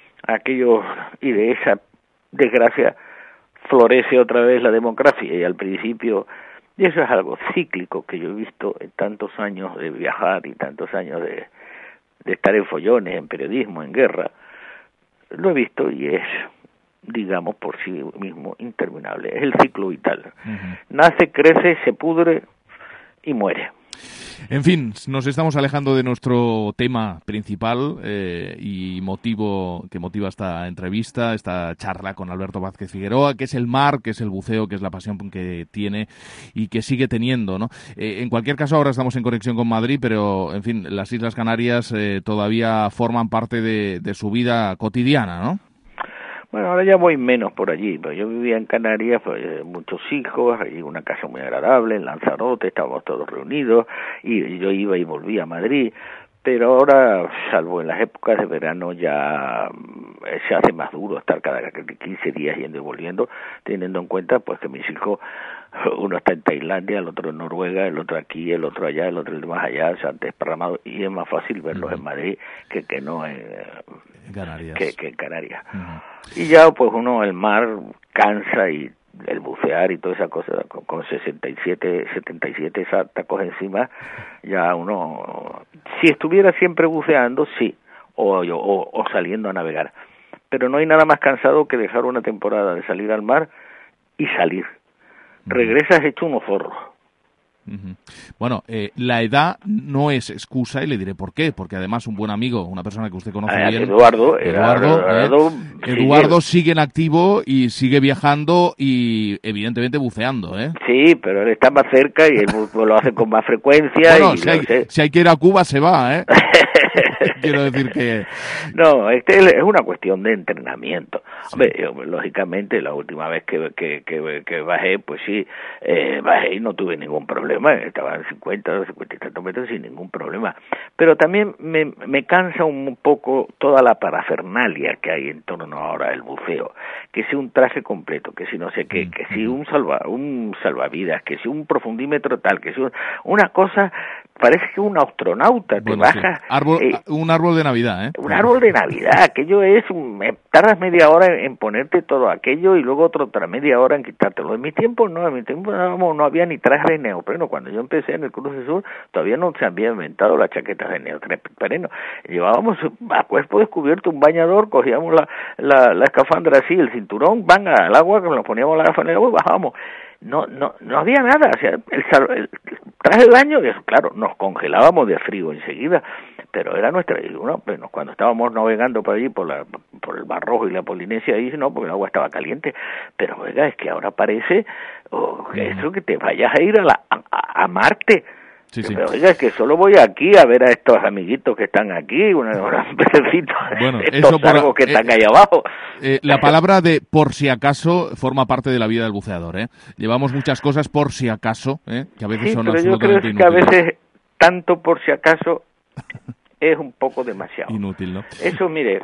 y de esa desgracia florece otra vez la democracia, y al principio, y eso es algo cíclico que yo he visto en tantos años de viajar y tantos años de estar en follones, en periodismo, en guerra, lo he visto y es, digamos, por sí mismo interminable, es el ciclo vital. Nace, crece, se pudre y muere. En fin, nos estamos alejando de nuestro tema principal y motivo que motiva esta entrevista, esta charla con Alberto Vázquez Figueroa, que es el mar, que es el buceo, que es la pasión que tiene y que sigue teniendo, ¿no? En cualquier caso, ahora estamos en conexión con Madrid, pero, en fin, las Islas Canarias todavía forman parte de su vida cotidiana, ¿no? Bueno, ahora ya voy menos por allí, pero yo vivía en Canarias, pues, muchos hijos, hay una casa muy agradable en Lanzarote, estábamos todos reunidos, y yo iba y volvía a Madrid, pero ahora, salvo en las épocas de verano, ya se hace más duro estar cada 15 días yendo y volviendo, teniendo en cuenta pues que mis hijos, uno está en Tailandia, el otro en Noruega, el otro aquí, el otro allá, el otro más allá, o sea, desparramados, y es más fácil verlos en Madrid que no en Canarias. Que en Canarias. Y ya pues uno, el mar cansa, y el bucear y toda esa cosa, con 77 tacos encima, ya uno, si estuviera siempre buceando, sí, o saliendo a navegar, pero no hay nada más cansado que dejar una temporada de salir al mar y salir. Regresas hecho unos forros. Bueno, la edad no es excusa, y le diré por qué, porque además un buen amigo, una persona que usted conoce bien, Eduardo sigue en activo y sigue viajando y evidentemente buceando, ¿eh? Sí, pero él está más cerca y él lo hace con más frecuencia. Bueno, si hay que ir a Cuba se va, ¿eh? Quiero decir que... No, es una cuestión de entrenamiento. Sí. Hombre, yo, lógicamente, la última vez que bajé, pues sí, bajé y no tuve ningún problema. Estaba en 50 y tantos metros sin ningún problema. Pero también me cansa un poco toda la parafernalia que hay en torno ahora del buceo. Que si un traje completo, que si no sé qué, que si un salvavidas, que si un profundímetro tal, que si una cosa... Parece que un astronauta te baja... Sí. Un árbol de Navidad, ¿eh? Un árbol de Navidad, aquello es... tardas media hora en ponerte todo aquello y luego otra media hora en quitártelo. En mi tiempo no no había ni traje de neopreno. Cuando yo empecé en el Cruce Sur todavía no se había inventado las chaquetas de neopreno. Llevábamos a cuerpo descubierto un bañador, cogíamos la escafandra así, el cinturón, van al agua, nos poníamos la gafas en el agua y bajábamos. No había nada, o sea, el traje de baño, claro, nos congelábamos de frío enseguida, pero era nuestra, cuando estábamos navegando por allí, por el Mar Rojo y la Polinesia, ahí no, porque el agua estaba caliente, pero oiga, es que ahora parece eso que te vayas a ir a Marte. Sí, sí. Pero oiga, es que solo voy aquí a ver a estos amiguitos que están aquí, unos pececitos, bueno, estos sargos que están ahí abajo. La palabra de por si acaso forma parte de la vida del buceador, ¿eh? Llevamos muchas cosas por si acaso, que a veces sí, son pero absolutamente yo creo inútiles. que a veces, tanto por si acaso, es un poco demasiado. Inútil, ¿no? Eso, mire,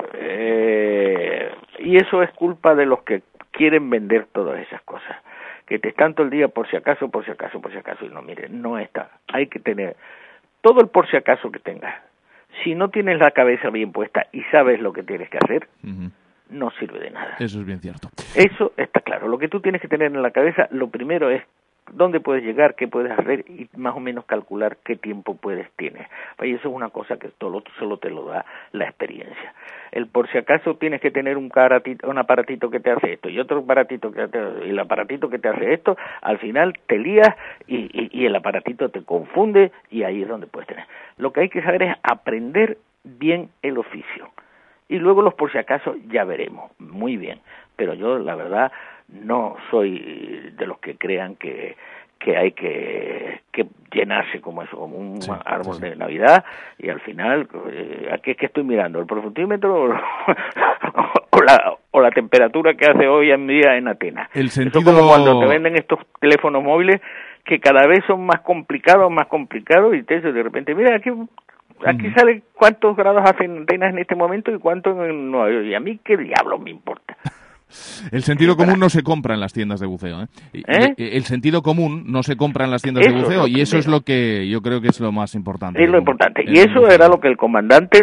y eso es culpa de los que quieren vender todas esas cosas, que te están todo el día por si acaso, por si acaso, por si acaso, y no, mire, no está. Hay que tener todo el por si acaso que tengas. Si no tienes la cabeza bien puesta y sabes lo que tienes que hacer, no sirve de nada. Eso es bien cierto. Eso está claro. Lo que tú tienes que tener en la cabeza, lo primero es dónde puedes llegar, qué puedes hacer y más o menos calcular qué tiempo tienes. Y eso es una cosa que solo te lo da la experiencia. El por si acaso tienes que tener un aparatito que te hace esto y otro aparatito y el aparatito que te hace esto, al final te lías y el aparatito te confunde y ahí es donde puedes tener. Lo que hay que saber es aprender bien el oficio. Y luego los por si acaso ya veremos, muy bien. Pero yo, la verdad, no soy de los que crean que hay que llenarse como un árbol de Navidad y al final, aquí es que estoy mirando, el profuntímetro o la temperatura que hace hoy en día en Atenas. Eso como cuando te venden estos teléfonos móviles que cada vez son más complicados y te de repente, mira, aquí sale cuántos grados hace en Atenas en este momento y cuánto en Nueva York. Y a mí, ¿qué diablos me importa? El sentido común no se compra en las tiendas de buceo, El sentido común no se compra en las tiendas de buceo y eso es lo que yo creo que es lo más importante. Es lo importante. Y eso era lo que el comandante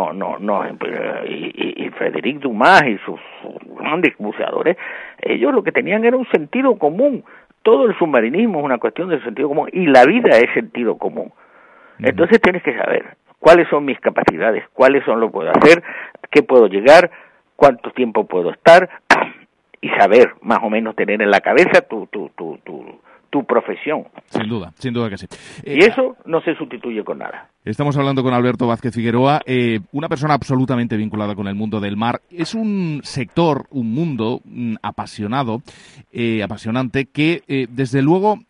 y Frédéric Dumas y sus grandes buceadores, ellos lo que tenían era un sentido común. Todo el submarinismo es una cuestión de sentido común y la vida es sentido común. Entonces tienes que saber cuáles son mis capacidades, cuáles son lo que puedo hacer, qué puedo llegar, cuánto tiempo puedo estar y saber más o menos tener en la cabeza tu profesión. Sin duda que sí. Y eso no se sustituye con nada. Estamos hablando con Alberto Vázquez Figueroa, una persona absolutamente vinculada con el mundo del mar. Es un sector, un mundo apasionante que desde luego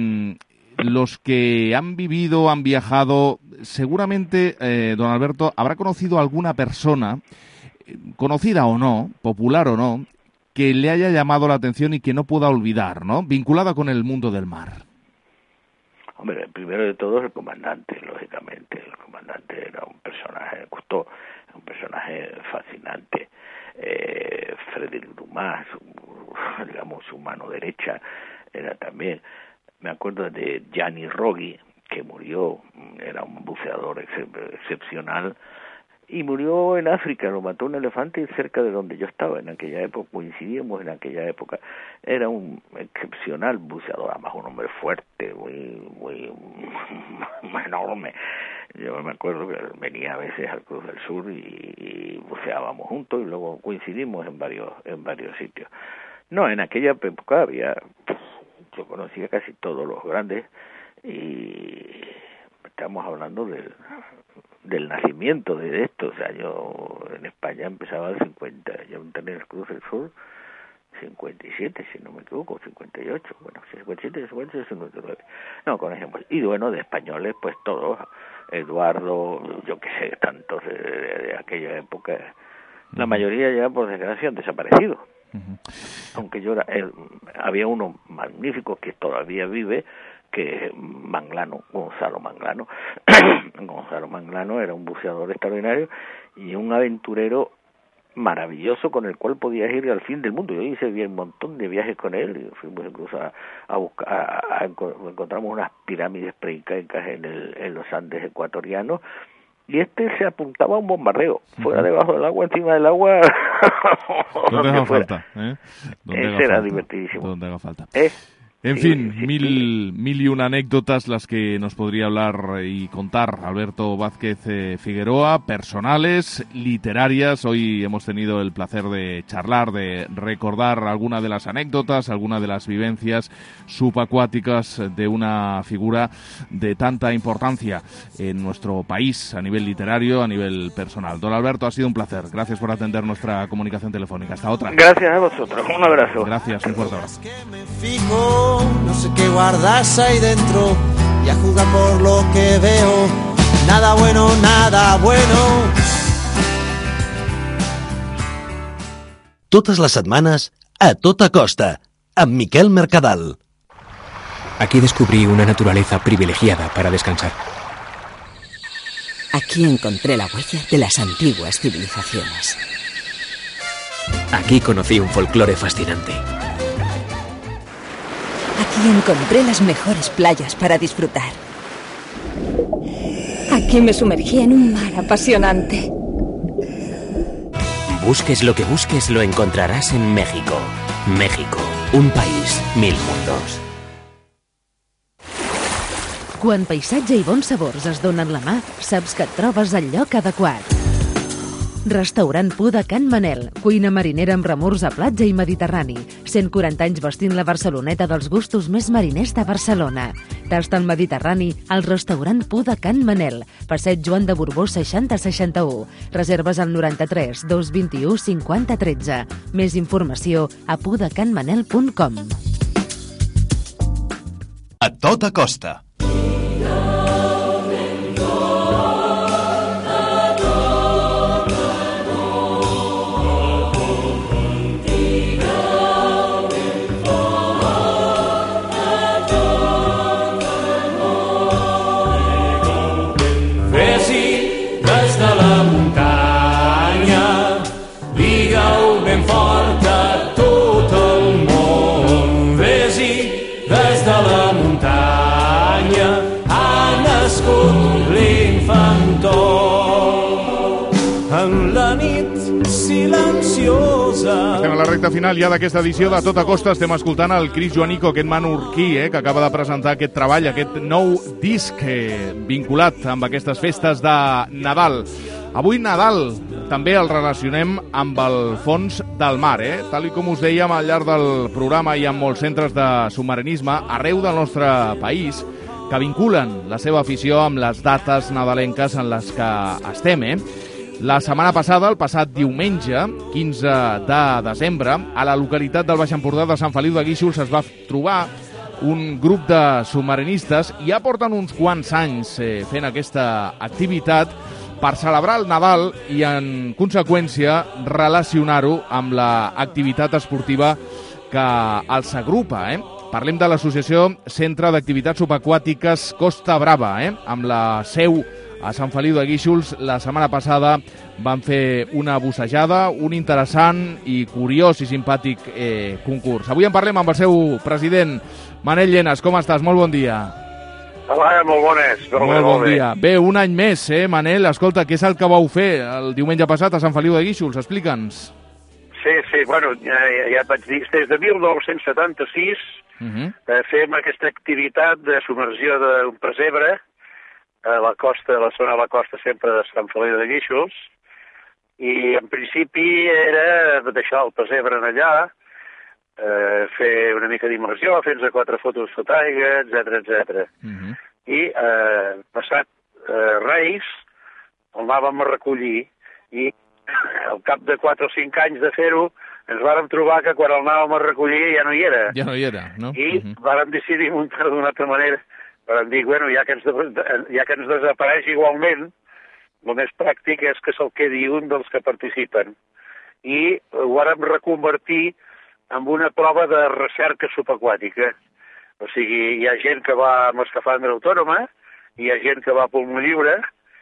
los que han vivido, han viajado, seguramente, don Alberto, habrá conocido alguna persona, conocida o no, popular o no, que le haya llamado la atención y que no pueda olvidar, ¿no? Vinculada con el mundo del mar. Hombre, el primero de todos el comandante, lógicamente. El comandante era un personaje, Cousteau, un personaje fascinante. Frédéric Dumas, digamos, su mano derecha, era también. Me acuerdo de Gianni Roghi, que murió, era un buceador excepcional, y murió en África, lo mató un elefante cerca de donde yo estaba en aquella época, coincidíamos en aquella época. Era un excepcional buceador, además un hombre fuerte, muy enorme. Yo me acuerdo que venía a veces al Cruz del Sur y buceábamos juntos y luego coincidimos en varios sitios. No, en aquella época yo conocía casi todos los grandes y estamos hablando del nacimiento de esto. O sea, yo en España empezaba al 50, yo en el Cruz del Sur 57, si no me equivoco, 58, bueno, 57, 58, 59. No, con ejemplos. Y bueno, de españoles, pues todos, Eduardo, yo qué sé, tantos de aquella época, la mayoría ya por desgracia han desaparecido. Aunque había uno magnífico que todavía vive, que es Manglano, Gonzalo Manglano. Gonzalo Manglano era un buceador extraordinario y un aventurero maravilloso con el cual podías ir al fin del mundo. Yo hice un montón de viajes con él, fuimos incluso a buscar, encontramos unas pirámides preincaicas en los Andes ecuatorianos. Y se apuntaba a un bombardeo, fuera debajo del agua, encima del agua. Donde haga falta, Ese era divertidísimo. Donde haga falta. En fin, mil y una anécdotas las que nos podría hablar y contar Alberto Vázquez Figueroa, personales, literarias. Hoy hemos tenido el placer de charlar, de recordar alguna de las anécdotas, alguna de las vivencias subacuáticas de una figura de tanta importancia en nuestro país a nivel literario, a nivel personal. Don Alberto, ha sido un placer. Gracias por atender nuestra comunicación telefónica. Hasta otra. Gracias a vosotros. Un abrazo. Gracias, un fuerte abrazo. No sé qué guardas ahí dentro, y a juzgar por lo que veo, nada bueno, nada bueno. Totes les setmanes, A Tota Costa, amb Miquel Mercadal. Aquí descubrí una naturaleza privilegiada para descansar. Aquí encontré la huella de las antiguas civilizaciones. Aquí conocí un folclore fascinante. Aquí encontré las mejores playas para disfrutar. Aquí me sumergí en un mar apasionante. Busques lo que busques, lo encontrarás en México. México, un país, mil mundos. Quan paisatge i bons sabors es donen la mà, saps que et trobes al lloc adequat. Restaurant Pu de Can Manel, cuina marinera amb remors a platja i mediterrani. 140 anys vestint la Barceloneta dels gustos més mariners de Barcelona. Tasta el Mediterrani al restaurant Pu de Can Manel, passeig Joan de Borbó 6061. Reserves al 93 221 50 13. Més informació a pudecanmanel.com. A Tota Costa. Estem a la recta final ja d'aquesta edició de Tota Costa. Estem escoltant el Cris Joanico, aquest menorquí, que acaba de presentar aquest treball, aquest nou disc vinculat amb aquestes festes de Nadal. Avui Nadal també el relacionem amb el fons del mar, tal i com us dèiem al llarg del programa i amb molts centres de submarinisme arreu del nostre país que vinculen la seva afició amb les dates nadalenques en les que estem, La setmana passada, el passat diumenge, 15 de desembre, a la localitat del Baix Empordà de Sant Feliu de Guíxols es va trobar un grup de submarinistes i ja porten uns quants anys fent aquesta activitat per celebrar el Nadal i, en conseqüència, relacionar-ho amb l'activitat esportiva que els agrupa, Parlem de l'associació Centre d'Activitats Subaquàtiques Costa Brava, amb la seu a Sant Feliu de Guíxols. La setmana passada van fer una bussejada, un interessant i curiós i simpàtic concurs. Avui en parlem amb el seu president, Manel Llenas. Com estàs? Molt bon dia. Hola, molt bones. Molt bon dia. Bé, un any més, Manel. Escolta, què és el que vau fer el diumenge passat a Sant Feliu de Guíxols? Explica'ns. Sí, bueno, ja et vaig dir, des de 1976 fem aquesta activitat de submersió d'un presebre a la costa, a la zona de la costa sempre de Sant Feliu de Guíxols, i en principi era deixar el pesebre allà, fer una mica d'immersió, fer-nos 4 fotos sota aigua, etc. I passat Reis el anàvem a recollir i al cap de 4 o 5 anys de fer-ho ens vàrem trobar que quan el anàvem a recollir ja no hi era. Ja no hi era, no? I vàrem decidir muntar-ho d'una altra manera. Vam dir, bueno, ja que ens desapareix igualment, el més pràctic és que se'l quedi un dels que participen. I ho vàrem reconvertir en una prova de recerca subaquàtica. O sigui, hi ha gent que va amb escafandra autònoma, hi ha gent que va a pulmó lliure,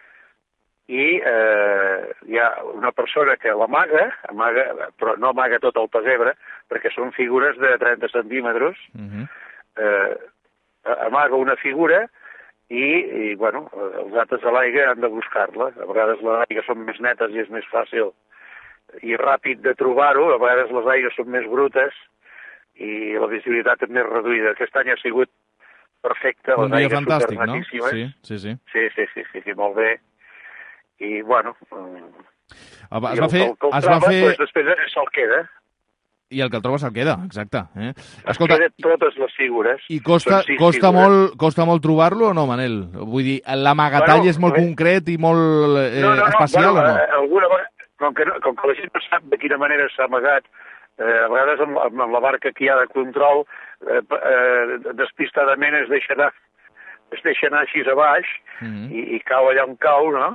i hi ha una persona que l'amaga, però no amaga tot el pesebre, perquè són figures de 30 centímetres, amaga una figura i bueno, els altres a l'aigua han de buscar-la. A vegades les aigües són més netes i és més fàcil i ràpid de trobar-ho, a vegades les aigües són més brutes i la visibilitat és més reduïda. Aquest any ha sigut perfecte, les aigües supernatíssimes. Sí, molt bé. I bueno, es va fer... Després se'l queda. I el que el troba se'l queda, exacte. Escolta, queda totes les figures. I costa molt trobar-lo o no, Manel? Vull dir, l'amagatall és molt concret i molt especial o no? Com que la gent no sap de quina manera s'ha amagat, a vegades amb la barca que hi ha de control, despistadament es deixa anar es deixa anar així a baix i cau allà on cau, no?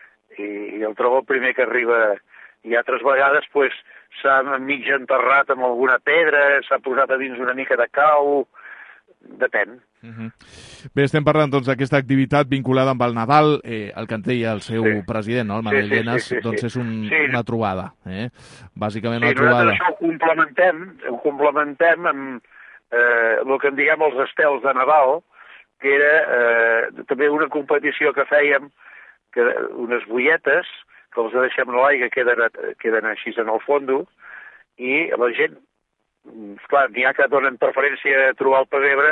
I el troba el primer que arriba. I altres vegades pues, s'ha mig enterrat amb alguna pedra, s'ha posat a dins una mica de cau, depèn. Bé, estem parlant doncs, d'aquesta activitat vinculada amb el Nadal, el que en deia el seu president, no? El Manel Llenas, doncs és una trobada, bàsicament una trobada. Nosaltres això ho complementem amb el que en diguem els estels de Nadal, que era també una competició que fèiem, unes boietes, que els deixem a l'aigua, queden així en el fondo, i la gent, esclar, n'hi ha que donen preferència a trobar el pessebre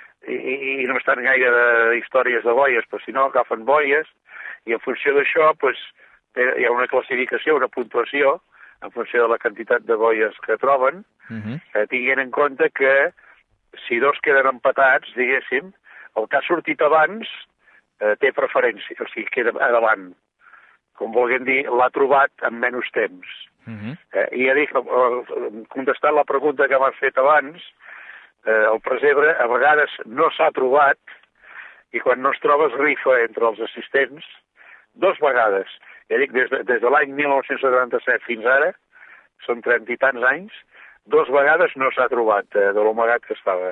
i no estan gaire d'històries de boies, però si no, agafen boies, i en funció d'això hi ha una classificació, una puntuació, en funció de la quantitat de boies que troben, tinguent en compte que si dos queden empatats, diguéssim, el que ha sortit abans té preferència, o sigui, queda davant. Com volguem dir, l'ha trobat en menys temps. I ja dic, contestant la pregunta que m'has fet abans, el pessebre a vegades no s'ha trobat i quan no es troba es rifa entre els assistents 2 vegades. Ja dic, des de l'any 1977 fins ara, són 30 i tants anys, 2 vegades no s'ha trobat de l'amagat que estava.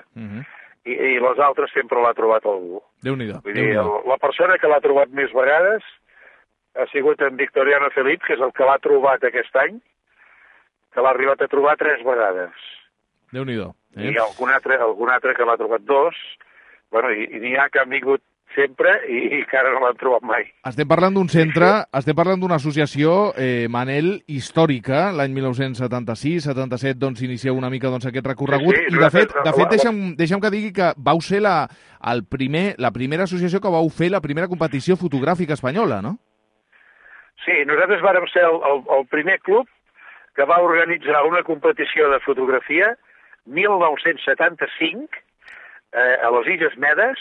I les altres sempre l'ha trobat algú. Déu-n'hi-do. Vull dir, la persona que l'ha trobat més vegades ha sigut en Victoriano Felip, que és el que l'ha trobat aquest any, que l'ha arribat a trobar 3 vegades. Déu-n'hi-do. I algun altre que l'ha trobat 2, bueno, i n'hi ha que han vingut sempre i que ara no l'han trobat mai. Estem parlant d'un centre, estem parlant d'una associació, Manel, històrica, l'any 1976-77, doncs s'inicia una mica aquest recorregut, i de fet deixa'm que digui que vau ser la primera associació que vau fer la primera competició fotogràfica espanyola, no? Sí, nosaltres vàrem ser el primer club que va organitzar una competició de fotografia 1975 a les Illes Medes,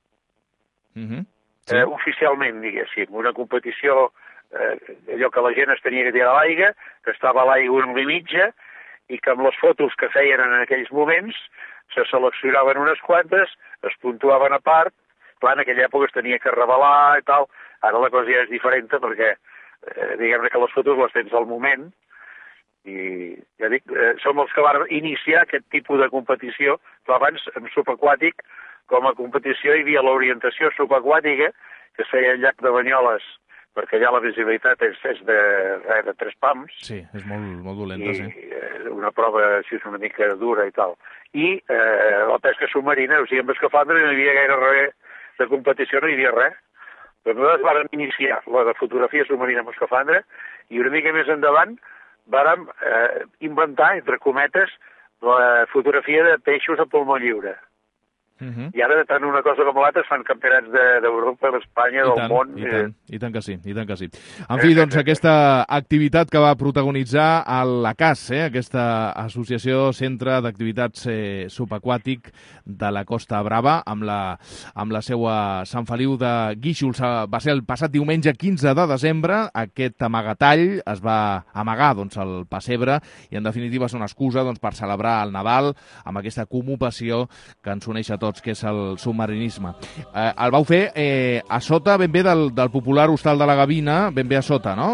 oficialment, diguéssim, una competició, allò que la gent es tenia que tirar a l'aigua, que estava a l'aigua una mitja, i que amb les fotos que feien en aquells moments se seleccionaven unes quantes, es puntuaven a part, clar, en aquella època es tenia que revelar i tal, ara la cosa ja és diferent perquè diguem-ne que les fotos les tens al moment, i ja dic, som els que van iniciar aquest tipus de competició, però abans en subaquàtic, com a competició hi havia l'orientació subaquàtica, que es feia al llac de Banyoles, perquè allà la visibilitat és de 3 pams. Sí, és molt dolenta, sí. Una prova així una mica dura i tal. I la pesca submarina, o sigui, amb escafandra no hi havia gaire res de competició, no hi havia res. Però nosaltres vàrem iniciar la de fotografia submarina amb escafandra i una mica més endavant vàrem inventar, entre cometes, la fotografia de peixos a pulmó lliure. I ara, tant una cosa com l'altra, es fan campionats d'Europa, d'Espanya, del món. I tant que sí, i tant que sí. En fi, doncs, aquesta activitat que va protagonitzar l'ACAS, aquesta associació Centre d'Activitats Subaquàtic de la Costa Brava, amb la seva Sant Feliu de Guíxols. Va ser el passat diumenge 15 de desembre. Aquest amagatall es va amagar el pessebre i, en definitiva, és una excusa per celebrar el Nadal amb aquesta comopació que ens uneix a tots, que és el submarinisme. El vau fer a sota, ben bé, del popular hostal de la Gavina, ben bé a sota, no?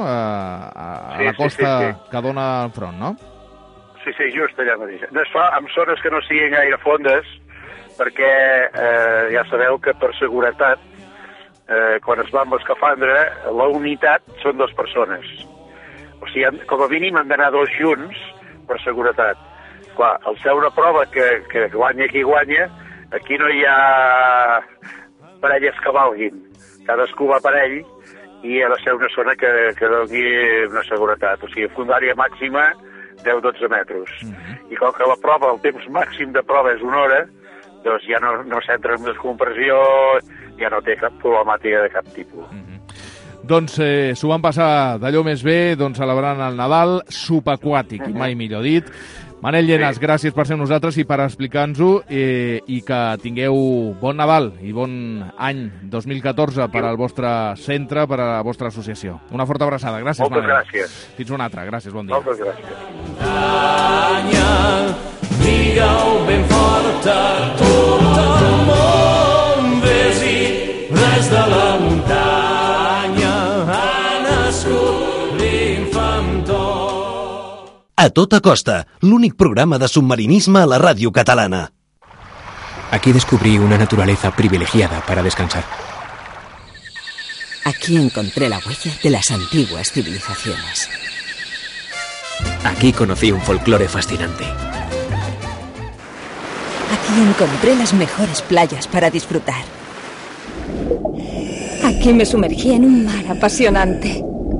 A la costa que dona enfront, no? Sí, just allà mateix. No es fa en zones que no siguin gaire fondes, perquè ja sabeu que per seguretat, quan es va amb escafandra, la unitat són 2 persones. O sigui, com a mínim han d'anar 2 junts per seguretat. Clar, al ser una prova que guanya qui guanya, aquí no hi ha parelles que valguin. Cadascú va per ell i ha de ser una zona que doni una seguretat. O sigui, fundària màxima 10-12 metres. I com que la prova, el temps màxim de prova és 1 hora, doncs ja no s'entra en descompressió, ja no té cap problemàtica de cap tipus. Doncs s'ho van passar d'allò més bé, celebrant el Nadal subaquàtic, mai millor dit. Manel Llenas, gràcies per ser amb nosaltres i per explicar-nos-ho, i que tingueu bon Nadal i bon any 2014 per al vostre centre, per a la vostra associació. Una forta abraçada. Gràcies, Manel. Moltes gràcies. Fins una altra. Gràcies, bon dia. Moltes gràcies. Digueu ben fort a tot el món, ves-hi A Tota Costa, l'únic programa de submarinisme a la ràdio catalana. Aquí descubrí una naturaleza privilegiada para descansar. Aquí encontré la huella de las antiguas civilizaciones. Aquí conocí un folclore fascinante. Aquí encontré las mejores playas para disfrutar. Aquí me sumergí en un mar apasionante.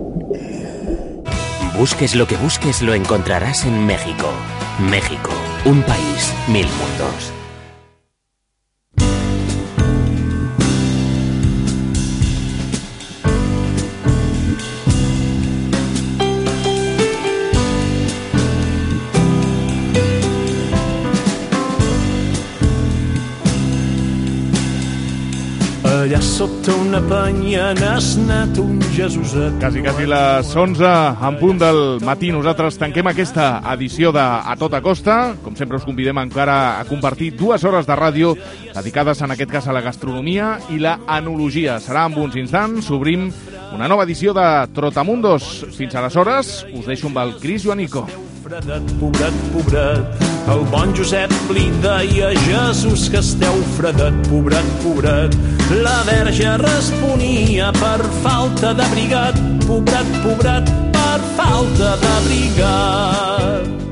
Busques lo que busques, lo encontrarás en México. México, un país, mil mundos. Allà sota una penya n'has anat un Jesuset. Quasi les 11 en punt del matí. Nosaltres tanquem aquesta edició de A Tota Costa. Com sempre us convidem encara a compartir 2 hores de ràdio dedicades en aquest cas a la gastronomia i la enologia. Serà en uns instants. Obrim una nova edició de Trotamundos. Fins aleshores us deixo amb el Cris Joanico. Pobret, el bon Josep li deia Jesús que esteu fredat, pobret. La verge responia per falta d'abrigat, pobret, per falta d'abrigat.